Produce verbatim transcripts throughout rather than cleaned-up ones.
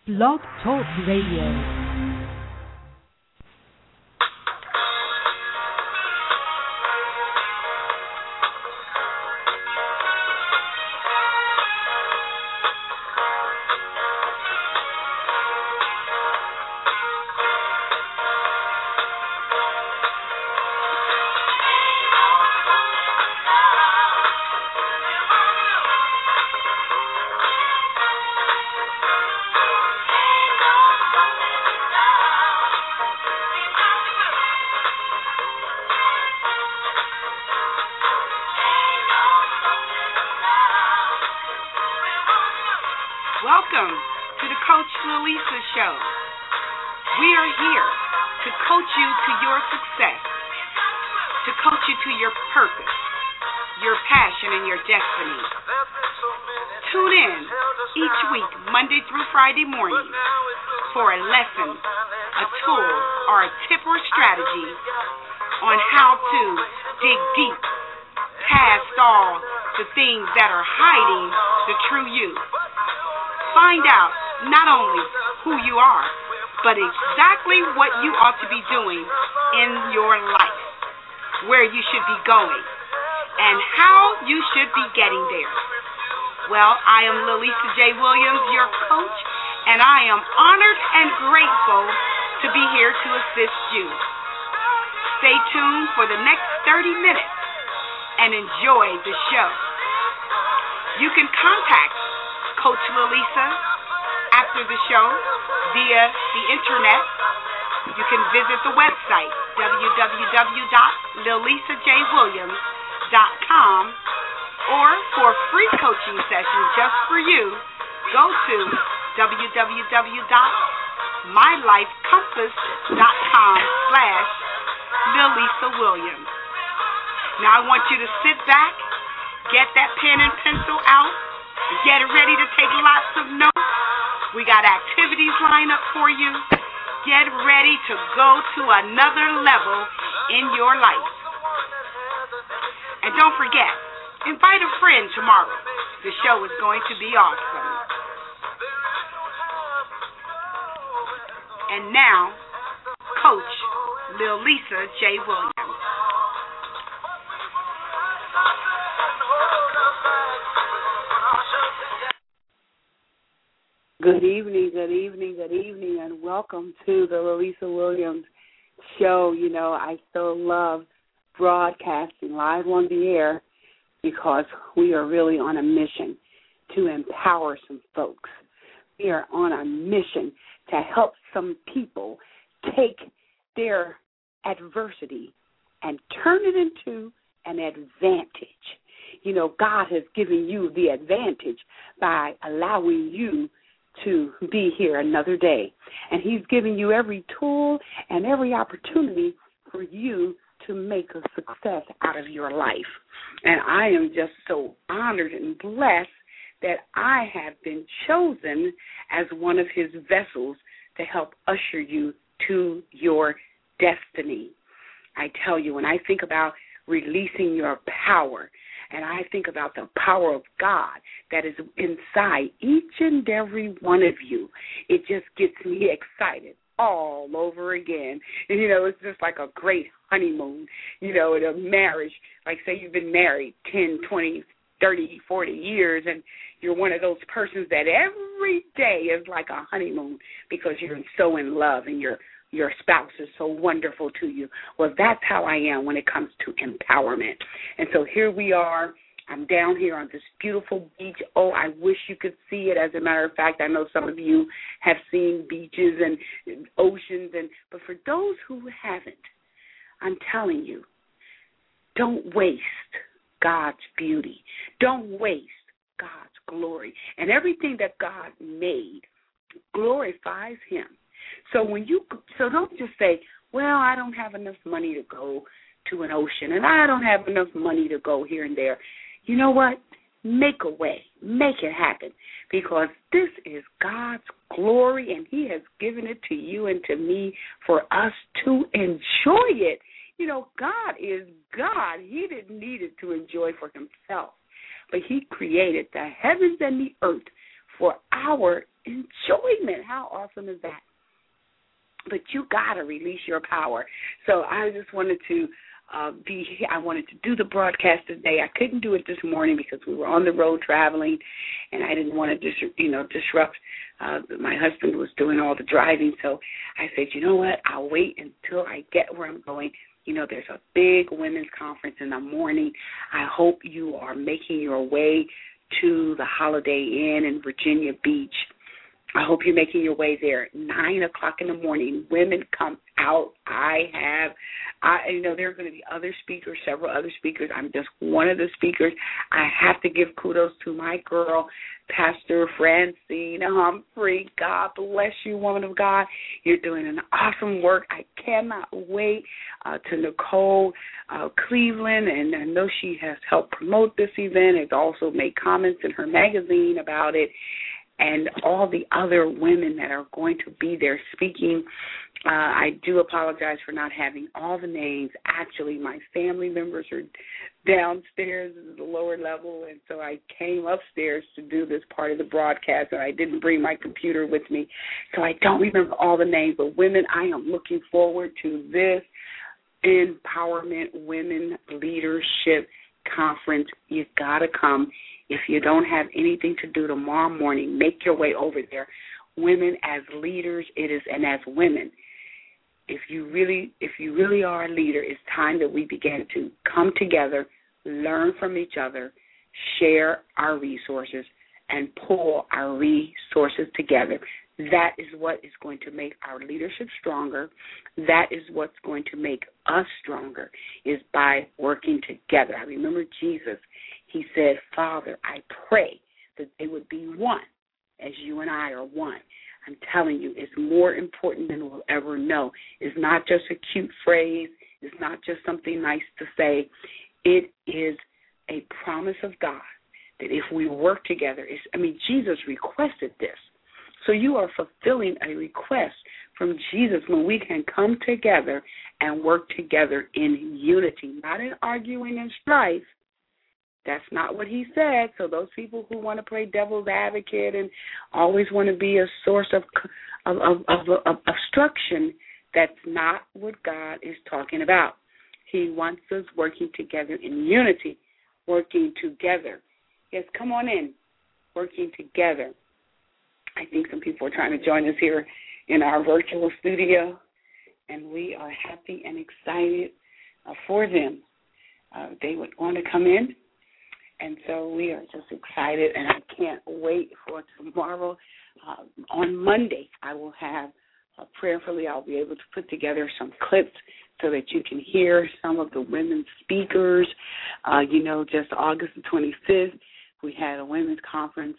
Blog Talk Radio. Welcome to the Coach Lalisa Show. We are here to coach you to your success, to coach you to your purpose, your passion, and your destiny. Tune in each week, Monday through Friday morning, for a lesson, a tool, or a tip or strategy on how to dig deep past all the things that are hiding the true you. Find out not only who you are, but exactly what you ought to be doing in your life, where you should be going, and how you should be getting there. Well, I am Lalisa J. Williams, your coach, and I am honored and grateful to be here to assist you. Stay tuned for the next thirty minutes and enjoy the show. You can contact Coach Lalisa after the show via the internet. You can visit the website w w w dot lalisa j williams dot com, or for free coaching sessions just for you, go to w w w dot my life compass dot com slash lalisa williams. Now I want you to sit back, get that pen and pencil out, get ready to take lots of notes. We got activities lined up for you. Get ready to go to another level in your life. And don't forget, invite a friend tomorrow. The show is going to be awesome. And now, Coach Lalisa J. Williams. Good evening, good evening, good evening, and welcome to the Lalisa Williams Show. You know, I so love broadcasting live on the air because we are really on a mission to empower some folks. We are on a mission to help some people take their adversity and turn it into an advantage. You know, God has given you the advantage by allowing you to be here another day. And he's giving you every tool and every opportunity for you to make a success out of your life. And I am just so honored and blessed that I have been chosen as one of his vessels to help usher you to your destiny. I tell you, when I think about releasing your power, and I think about the power of God that is inside each and every one of you, it just gets me excited all over again. And, you know, it's just like a great honeymoon, you know, in a marriage. Like, say you've been married ten, twenty, thirty, forty years, and you're one of those persons that every day is like a honeymoon because you're so in love and you're your spouse is so wonderful to you. Well, that's how I am when it comes to empowerment. And so here we are. I'm down here on this beautiful beach. Oh, I wish you could see it. As a matter of fact, I know some of you have seen beaches and oceans, and but for those who haven't, I'm telling you, don't waste God's beauty. Don't waste God's glory. And everything that God made glorifies him. So when you, so don't just say, well, I don't have enough money to go to an ocean, and I don't have enough money to go here and there. You know what? Make a way. Make it happen, because this is God's glory, and he has given it to you and to me for us to enjoy it. You know, God is God. He didn't need it to enjoy for himself, but he created the heavens and the earth for our enjoyment. How awesome is that? But you got to release your power. So I just wanted to uh, be here. I wanted to do the broadcast today. I couldn't do it this morning because we were on the road traveling, and I didn't want to dis- you know, disrupt. Uh, my husband was doing all the driving, so I said, you know what, I'll wait until I get where I'm going. You know, there's a big women's conference in the morning. I hope you are making your way to the Holiday Inn in Virginia Beach. I hope you're making your way there. Nine o'clock in the morning, women come out. I have, I you know, there are going to be other speakers, several other speakers. I'm just one of the speakers. I have to give kudos to my girl, Pastor Francine Humphrey. God bless you, woman of God. You're doing an awesome work. I cannot wait uh, to Nicole uh, Cleveland, and I know she has helped promote this event, has also made comments in her magazine about it, and all the other women that are going to be there speaking. Uh, I do apologize for not having all the names. Actually, my family members are downstairs in the lower level, and so I came upstairs to do this part of the broadcast, and I didn't bring my computer with me, so I don't remember all the names. But women, I am looking forward to this Empowerment Women Leadership Conference. You got to come. If you don't have anything to do tomorrow morning, make your way over there. Women as leaders, it is, and as women, if you really, if you really are a leader, it's time that we begin to come together, learn from each other, share our resources, and pull our resources together. That is what is going to make our leadership stronger. That is what's going to make us stronger, is by working together. I remember Jesus. He said, Father, I pray that they would be one as you and I are one. I'm telling you, it's more important than we'll ever know. It's not just a cute phrase. It's not just something nice to say. It is a promise of God that if we work together, it's, I mean, Jesus requested this. So you are fulfilling a request from Jesus when we can come together and work together in unity, not in arguing and strife. That's not what he said. So those people who want to play devil's advocate and always want to be a source of of, of, of, of obstruction, that's not what God is talking about. He wants us working together in unity, working together. Yes, come on in, working together. I think some people are trying to join us here in our virtual studio, and we are happy and excited uh, for them. Uh, they would want to come in. And so we are just excited, and I can't wait for tomorrow. Uh, on Monday, I will have, uh, prayerfully, I'll be able to put together some clips so that you can hear some of the women speakers. Uh, you know, just August the twenty-fifth, we had a women's conference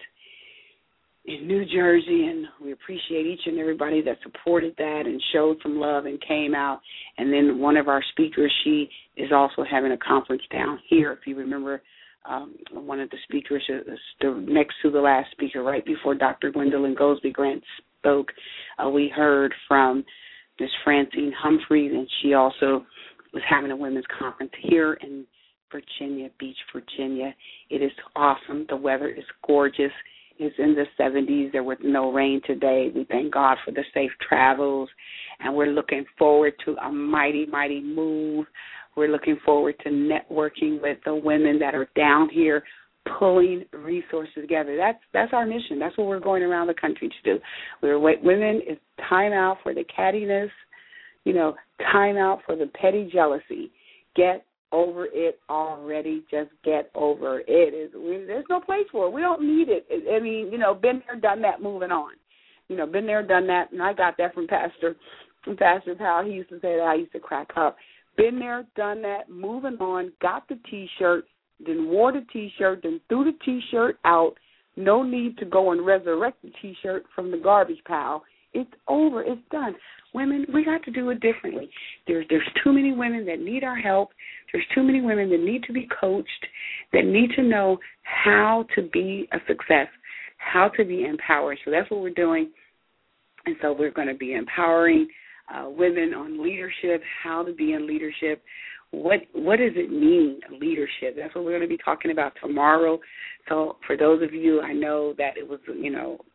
in New Jersey, and we appreciate each and everybody that supported that and showed some love and came out. And then one of our speakers, she is also having a conference down here, if you remember. Um, one of the speakers, uh, the next to the last speaker, right before Doctor Gwendolyn Goldsby Grant spoke, uh, we heard from Miss Francine Humphrey, and she also was having a women's conference here in Virginia Beach, Virginia. It is awesome. The weather is gorgeous. It's in the seventies. There was no rain today. We thank God for the safe travels, and we're looking forward to a mighty, mighty move. We're looking forward to networking with the women that are down here, pulling resources together. That's that's our mission. That's what we're going around the country to do. We're women. It's time out for the cattiness, you know, time out for the petty jealousy. Get over it already. Just get over it. Is we, there's no place for it. We don't need it. I mean, you know, been there, done that. Moving on. You know, been there, done that. And I got that from Pastor, from Pastor Powell. He used to say that. I used to crack up. Been there, done that, moving on, got the T-shirt, then wore the T-shirt, then threw the T-shirt out. No need to go and resurrect the T-shirt from the garbage pile. It's over. It's done. Women, we got to do it differently. There's, there's too many women that need our help. There's too many women that need to be coached, that need to know how to be a success, how to be empowered. So that's what we're doing. And so we're going to be empowering Uh, women on leadership, how to be in leadership. What what does it mean, leadership? That's what we're going to be talking about tomorrow. So for those of you, I know that it was, you know,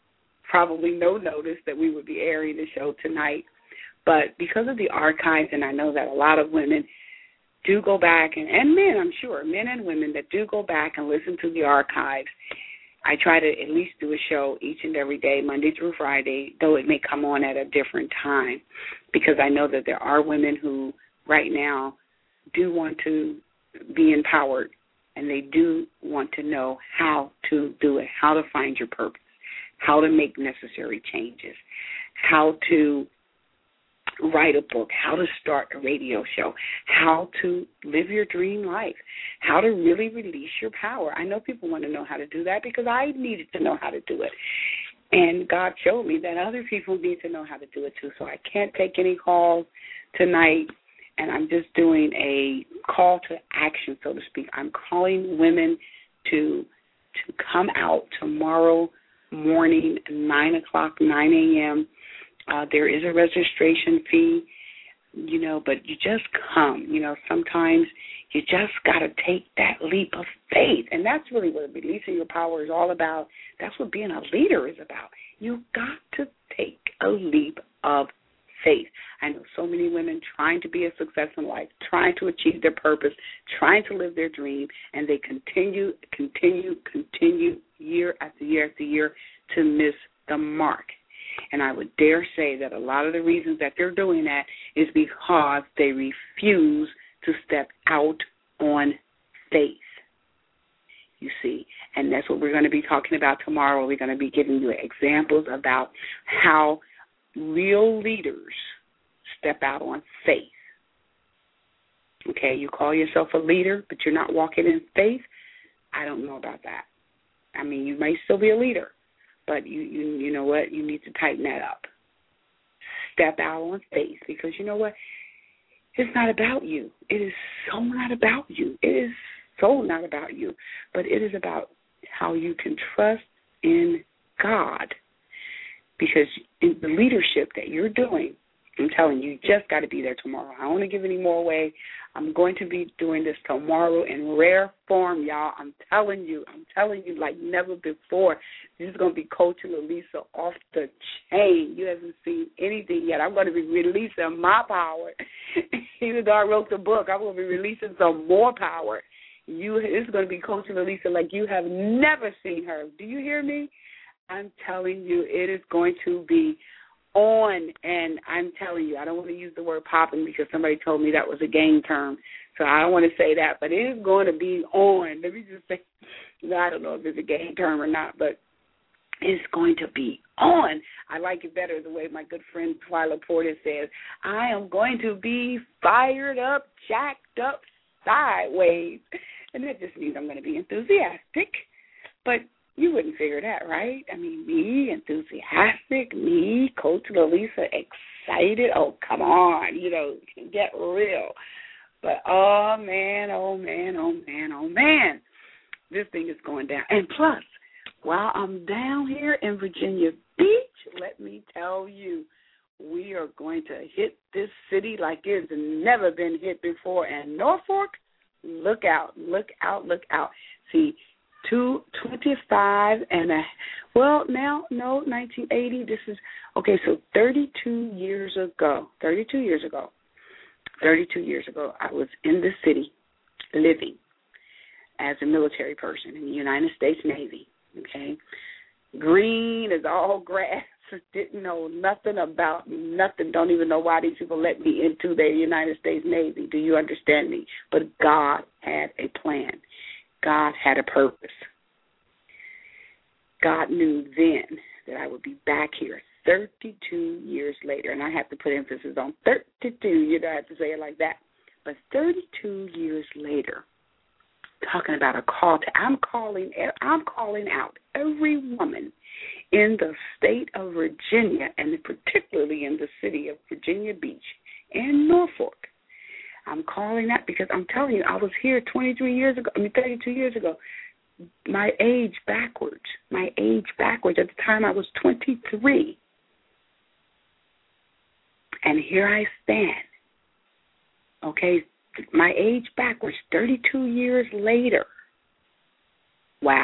probably no notice that we would be airing the show tonight. But because of the archives, and I know that a lot of women do go back, and, and men, I'm sure, men and women that do go back and listen to the archives, I try to at least do a show each and every day, Monday through Friday, though it may come on at a different time, because I know that there are women who right now do want to be empowered, and they do want to know how to do it, how to find your purpose, how to make necessary changes, how to write a book, how to start a radio show, how to live your dream life, how to really release your power. I know people want to know how to do that because I needed to know how to do it. And God showed me that other people need to know how to do it too. So I can't take any calls tonight, and I'm just doing a call to action, so to speak. I'm calling women to to come out tomorrow morning, nine o'clock, nine a.m., Uh, there is a registration fee, you know, but you just come. You know, sometimes you just got to take that leap of faith, and that's really what releasing your power is all about. That's what being a leader is about. You got to take a leap of faith. I know so many women trying to be a success in life, trying to achieve their purpose, trying to live their dream, and they continue, continue, continue year after year after year to miss the mark. And I would dare say that a lot of the reasons that they're doing that is because they refuse to step out on faith, you see. And that's what we're going to be talking about tomorrow. We're going to be giving you examples about how real leaders step out on faith. Okay, you call yourself a leader, but you're not walking in faith. I don't know about that. I mean, you may still be a leader, but you, you you know what? You need to tighten that up. Step out on faith, because you know what? It's not about you. It is so not about you. It is so not about you. But it is about how you can trust in God. Because in the leadership that you're doing, I'm telling you, you just got to be there tomorrow. I don't want to give any more away. I'm going to be doing this tomorrow in rare form, y'all. I'm telling you. I'm telling you like never before. This is going to be Coach Lalisa off the chain. You haven't seen anything yet. I'm going to be releasing my power. Even though I wrote the book, I'm going to be releasing some more power. You, this is going to be Coach Lalisa like you have never seen her. Do you hear me? I'm telling you, it is going to be on, and I'm telling you, I don't want to use the word popping because somebody told me that was a gang term, so I don't want to say that, but it is going to be on. Let me just say, I don't know if it's a gang term or not, but it's going to be on. I like it better the way my good friend Twyla Porter says, I am going to be fired up, jacked up, sideways, and that just means I'm going to be enthusiastic, but you wouldn't figure that, right? I mean, me, enthusiastic, me, Coach Lalisa, excited. Oh, come on, you know, get real. But, oh, man, oh, man, oh, man, oh, man, this thing is going down. And plus, while I'm down here in Virginia Beach, let me tell you, we are going to hit this city like it's never been hit before. And Norfolk, look out, look out, look out. See, Two twenty-five and a well now no nineteen eighty. This is okay. So thirty-two years ago, thirty-two years ago, thirty-two years ago, I was in the city, living as a military person in the United States Navy. Okay, green as all grass. Didn't know nothing about nothing. Don't even know why these people let me into the United States Navy. Do you understand me? But God had a plan. God had a purpose. God knew then that I would be back here thirty-two years later, and I have to put emphasis on thirty-two. You don't have to say it like that. But thirty-two years later, talking about a call to, I'm calling, I'm calling out every woman in the state of Virginia, and particularly in the city of Virginia Beach and Norfolk. I'm calling that because I'm telling you, I was here twenty-three years ago, I mean thirty-two years ago, my age backwards, my age backwards. At the time I was twenty-three. And here I stand, okay, my age backwards, thirty-two years later. Wow,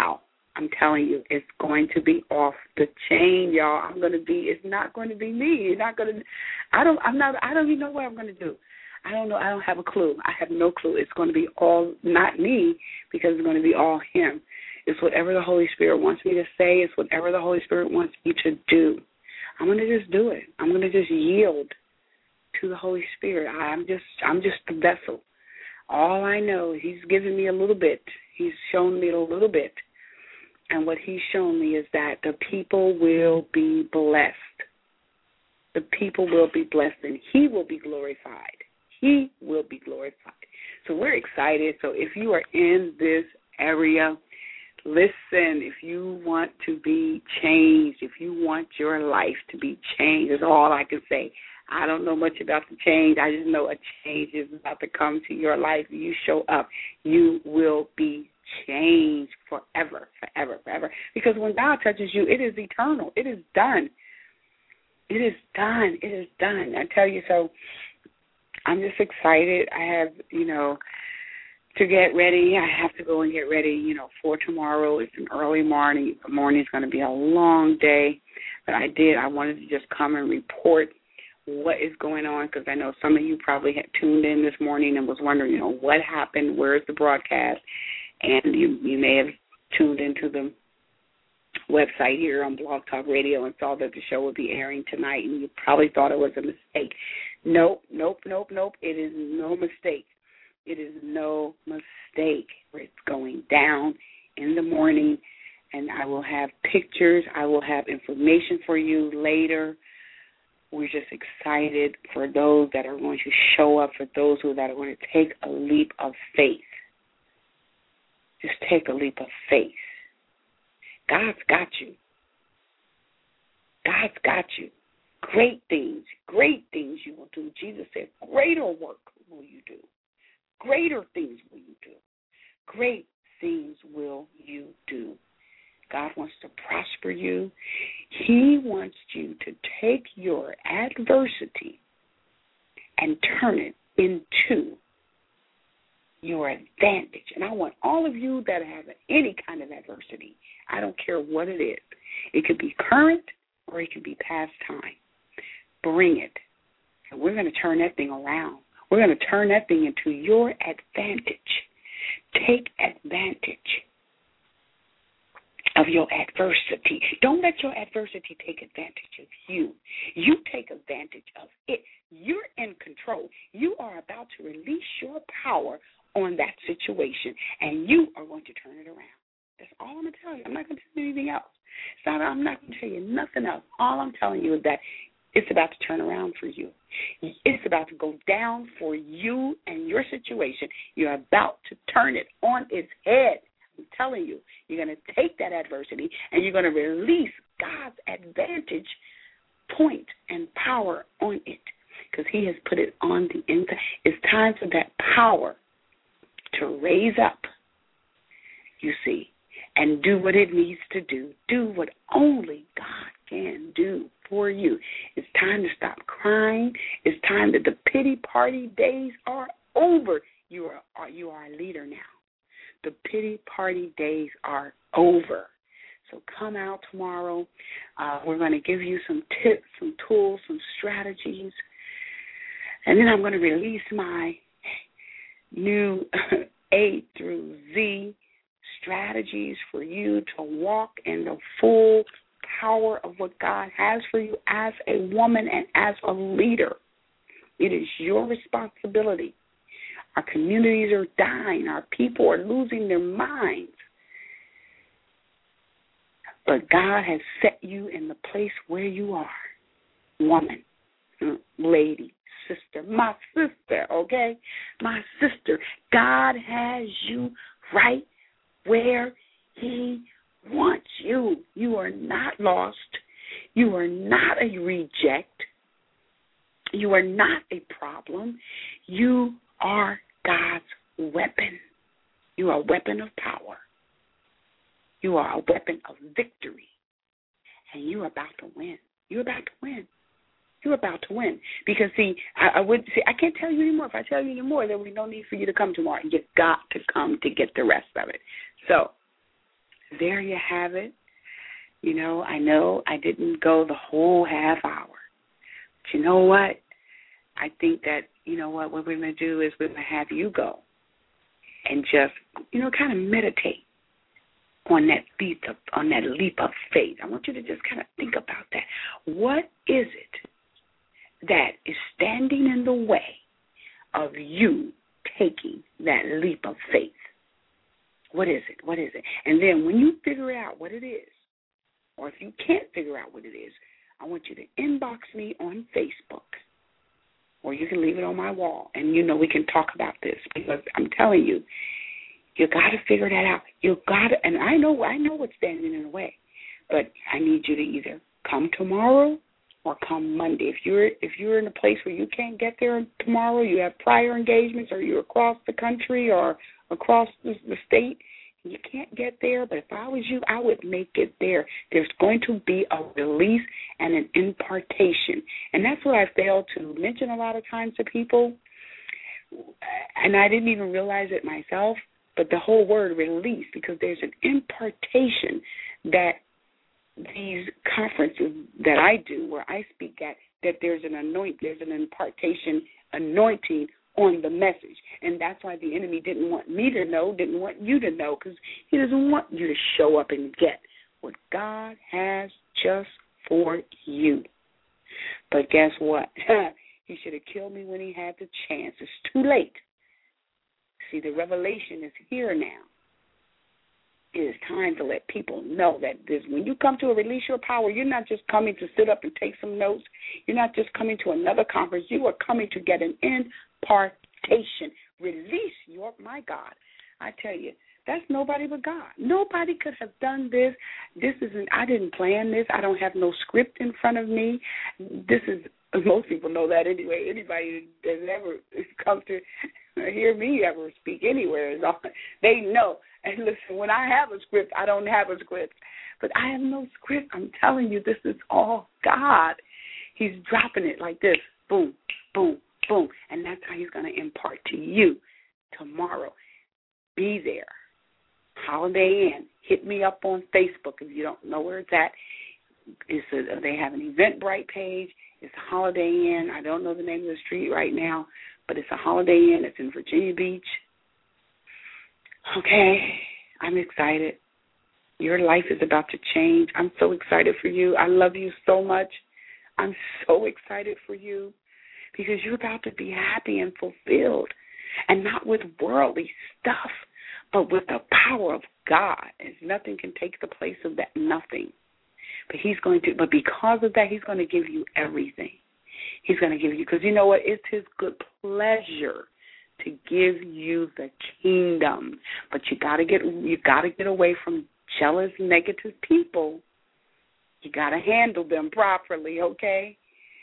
I'm telling you, it's going to be off the chain, y'all. I'm going to be, it's not going to be me. It's not going to, I don't, I'm not, I don't even know what I'm going to do. I don't know. I don't have a clue. I have no clue. It's going to be all, not me, because it's going to be all him. It's whatever the Holy Spirit wants me to say. It's whatever the Holy Spirit wants me to do. I'm going to just do it. I'm going to just yield to the Holy Spirit. I'm just, I'm just the vessel. All I know, he's given me a little bit. He's shown me a little bit. And what he's shown me is that the people will be blessed. The people will be blessed, and he will be glorified. He will be glorified. So we're excited. So if you are in this area, listen, if you want to be changed, if you want your life to be changed, is all I can say. I don't know much about the change. I just know a change is about to come to your life. You show up, you will be changed forever, forever, forever. Because when God touches you, it is eternal. It is done. It is done. It is done. I tell you, so I'm just excited. I have, you know, to get ready. I have to go and get ready, you know, for tomorrow. It's an early morning. The morning is going to be a long day. But I did. I wanted to just come and report what is going on, because I know some of you probably had tuned in this morning and was wondering, you know, what happened? Where's the broadcast? And you, you may have tuned into the website here on Blog Talk Radio and saw that the show would be airing tonight, and you probably thought it was a mistake. Nope, nope, nope, nope. It is no mistake. It is no mistake. It's going down in the morning, and I will have pictures. I will have information for you later. We're just excited for those that are going to show up, for those who that are going to take a leap of faith. Just take a leap of faith. God's got you. God's got you. Great things, great things you will do. Jesus said, greater work will you do. Greater things will you do. Great things will you do. God wants to prosper you. He wants you to take your adversity and turn it into your advantage. And I want all of you that have any kind of adversity, I don't care what it is. It could be current or it could be past time. Bring it. And we're going to turn that thing around. We're going to turn that thing into your advantage. Take advantage of your adversity. Don't let your adversity take advantage of you. You take advantage of it. You're in control. You are about to release your power on that situation, and you are going to turn it around. That's all I'm going to tell you. I'm not going to tell you anything else. It's not, I'm not going to tell you nothing else. All I'm telling you is that it's about to turn around for you. It's about to go down for you and your situation. You're about to turn it on its head. I'm telling you, you're going to take that adversity and you're going to release God's advantage point and power on it, because he has put it on the inside. It's time for that power to raise up, you see, and do what it needs to do. Do what only God can do for you. It's time to stop crying. It's time that the pity party days are over. You are, you are a leader now. The pity party days are over. So come out tomorrow. Uh, we're going to give you some tips, some tools, some strategies. And then I'm going to release my new A through Z strategies for you to walk in the full power of what God has for you as a woman and as a leader. It is your responsibility. Our communities are dying. Our people are losing their minds. But God has set you in the place where you are. Woman, lady, sister, my sister, okay? My sister, God has you right where he wants you. You are not lost. You are not a reject. You are not a problem. You are God's weapon. You are a weapon of power. You are a weapon of victory. And you're about to win. You're about to win. You're about to win. Because, see, I, I would say, I can't tell you anymore. If I tell you anymore, there will be no need for you to come tomorrow. You've got to come to get the rest of it. So, there you have it. You know, I know I didn't go the whole half hour. But you know what? I think that, you know what, what we're going to do is we're going to have you go and just, you know, kind of meditate on that leap of, on that leap of faith. I want you to just kind of think about that. What is it that is standing in the way of you taking that leap of faith? What is it? What is it? And then when you figure out what it is, or if you can't figure out what it is, I want you to inbox me on Facebook, or you can leave it on my wall, and, you know, we can talk about this, because I'm telling you, you got to figure that out. You got to, and I know, I know what's standing in the way, but I need you to either come tomorrow or come Monday. If you're if you're in a place where you can't get there tomorrow, you have prior engagements, or you're across the country or across the, the state, you can't get there, but if I was you, I would make it there. There's going to be a release and an impartation. And that's what I fail to mention a lot of times to people, and I didn't even realize it myself, but the whole word release, because there's an impartation that these conferences that I do, where I speak at, that there's an anoint, there's an impartation anointing on the message. And that's why the enemy didn't want me to know, didn't want you to know, because he doesn't want you to show up and get what God has just for you. But guess what? He should have killed me when he had the chance. It's too late. See, the revelation is here now. It is time to let people know that this, when you come to a Release Your Power, you're not just coming to sit up and take some notes. You're not just coming to another conference. You are coming to get an impartation. Release your, my God, I tell you, that's nobody but God. Nobody could have done this. This isn't, I didn't plan this. I don't have no script in front of me. This is, most people know that anyway. Anybody that's ever come to hear me ever speak anywhere, is all, they know. And listen, when I have a script, I don't have a script. But I have no script. I'm telling you, this is all God. He's dropping it like this, boom, boom, boom. And that's how he's going to impart to you tomorrow. Be there. Holiday Inn. Hit me up on Facebook if you don't know where it's at. It's a, they have an Eventbrite page. It's a Holiday Inn. I don't know the name of the street right now, but it's a Holiday Inn. It's in Virginia Beach. Okay, I'm excited. Your life is about to change. I'm so excited for you. I love you so much. I'm so excited for you because you're about to be happy and fulfilled, and not with worldly stuff, but with the power of God. And nothing can take the place of that, nothing. But he's going to, but because of that, he's going to give you everything. He's going to give you, because you know what? It's his good pleasure to give you the kingdom. But you got to get, you got to get away from jealous, negative people. You got to handle them properly, okay?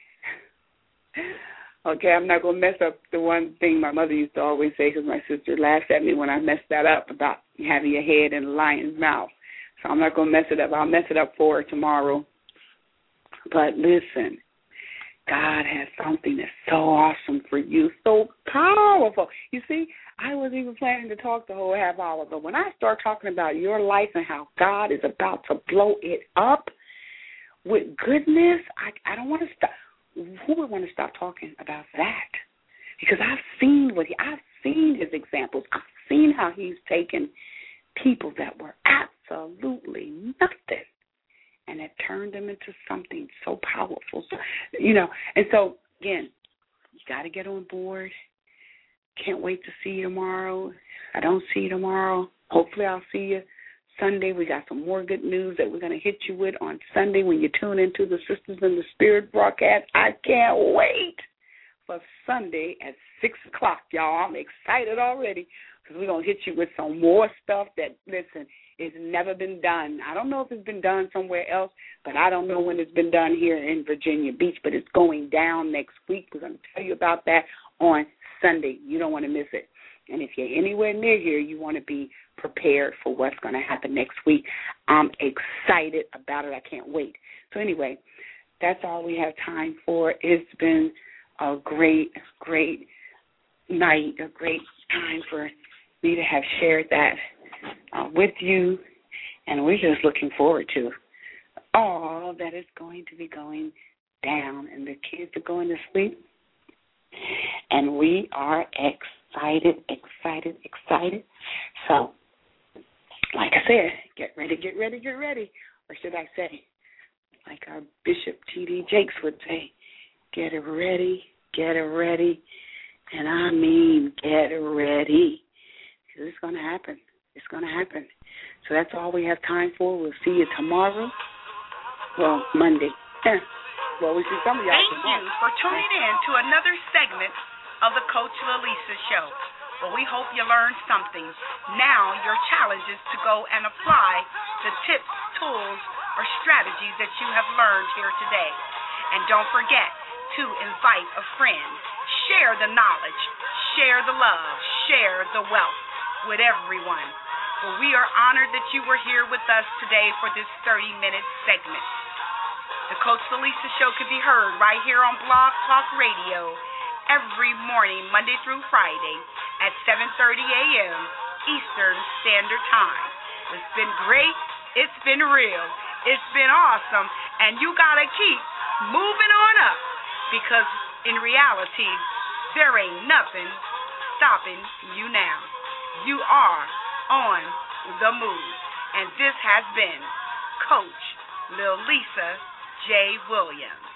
Okay, I'm not going to mess up the one thing my mother used to always say, because my sister laughed at me when I messed that up about having your head in a lion's mouth. So I'm not going to mess it up. I'll mess it up for her tomorrow. But listen, God has something that's so awesome for you, so powerful. You see, I wasn't even planning to talk the whole half hour, but when I start talking about your life and how God is about to blow it up with goodness, I, I don't want to stop. Who would want to stop talking about that? Because I've seen what he, I've seen his examples. I've seen how he's taken people that were absolutely nothing and it turned them into something so powerful. So, you know, and so, again, you got to get on board. Can't wait to see you tomorrow. I don't see you tomorrow. Hopefully I'll see you Sunday. We got some more good news that we're going to hit you with on Sunday when you tune into the Sisters in the Spirit broadcast. I can't wait for Sunday at six o'clock, y'all. I'm excited already because we're going to hit you with some more stuff that, listen, it's never been done. I don't know if it's been done somewhere else, but I don't know when it's been done here in Virginia Beach, but it's going down next week. We're going to tell you about that on Sunday. You don't want to miss it. And if you're anywhere near here, you want to be prepared for what's going to happen next week. I'm excited about it. I can't wait. So anyway, that's all we have time for. It's been a great, great night, a great time for me to have shared that uh, with you. And we're just looking forward to all that is going to be going down. And the kids are going to sleep. And we are excited, excited, excited. So, like I said, get ready, get ready, get ready. Or should I say, like our Bishop T D Jakes would say, get ready, get ready. And I mean get ready. Because it's going to happen. It's going to happen. So that's all we have time for. We'll see you tomorrow. Well, Monday. Well, we see some of y'all Thank tomorrow. you for tuning in to another segment of the Coach Lilisa Show. Well, we hope you learned something. Now your challenge is to go and apply the tips, tools, or strategies that you have learned here today. And don't forget to invite a friend. Share the knowledge. Share the love. Share the wealth with everyone. Well, we are honored that you were here with us today for this thirty-minute segment. The Coach Lilisa Show can be heard right here on Blog Talk Radio every morning, Monday through Friday at seven thirty a.m. Eastern Standard Time. It's been great. It's been real. It's been awesome. And you got to keep moving on up because in reality, there ain't nothing stopping you now. You are on the move. And this has been Coach Lilisa J. Williams.